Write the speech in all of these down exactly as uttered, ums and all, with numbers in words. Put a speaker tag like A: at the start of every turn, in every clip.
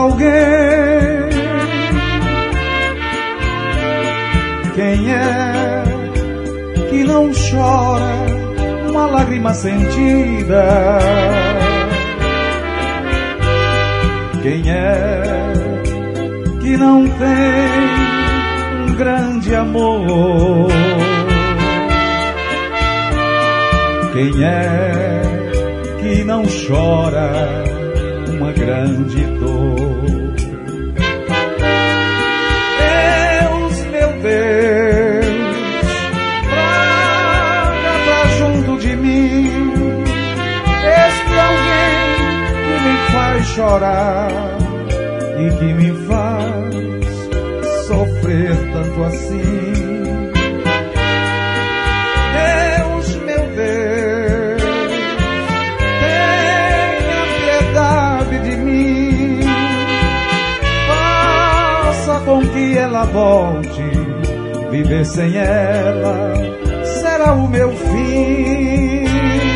A: alguém. Quem é que não chora uma lágrima sentida? Quem é que não tem um grande amor? Quem é que não chora uma grande dor? Deus, meu Deus, traga pra junto de mim este alguém que me faz chorar e que me faz sofrer tanto assim. Deus, meu Deus, tenha piedade de mim, faça com que ela volte. Viver sem ela será o meu fim.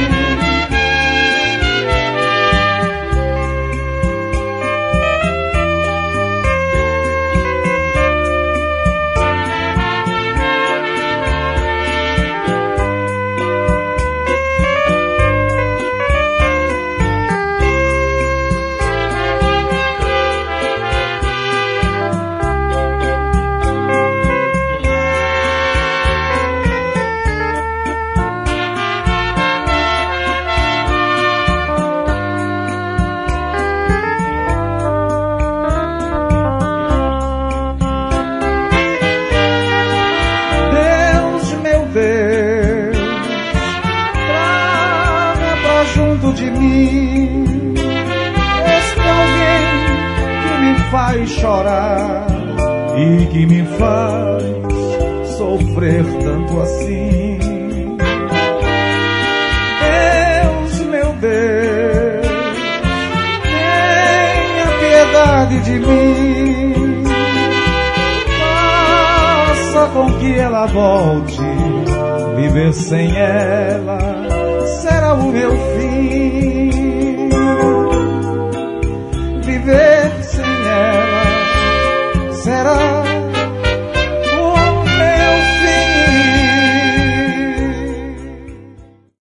A: De mim este alguém que me faz chorar e que me faz sofrer tanto assim. Deus, meu Deus, tenha piedade de mim, faça com que ela volte. Viver sem ela será o meu fim. Viver sem ela